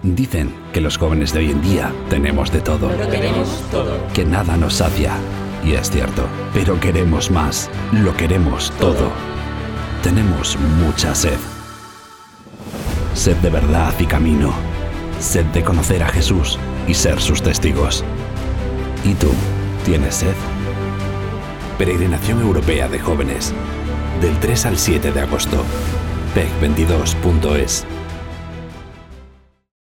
Dicen que los jóvenes de hoy en día tenemos de todo. Lo tenemos todo. Que nada nos sacia. Y es cierto. Pero queremos más. Lo queremos todo. Tenemos mucha sed. Sed de verdad y camino. Sed de conocer a Jesús y ser sus testigos. ¿Y tú? ¿Tienes sed? Peregrinación Europea de Jóvenes. Del 3 al 7 de agosto. peg22.es